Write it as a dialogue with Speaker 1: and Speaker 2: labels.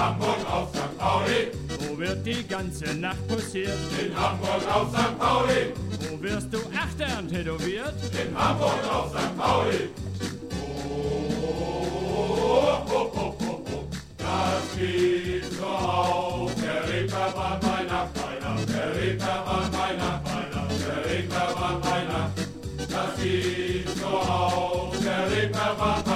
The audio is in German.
Speaker 1: Hamburg auf St. Pauli.
Speaker 2: Wo wird die ganze Nacht posiert?
Speaker 1: In Hamburg auf St. Pauli.
Speaker 2: Wo wirst du Achtern tätowiert?
Speaker 1: In Hamburg auf St. Pauli. Das geht so auf. Der Reeperbahn bei Nacht, der Reeperbahn bei Nacht, der Reeperbahn bei Nacht. Das geht so auf. Der Reeperbahn bei Nacht.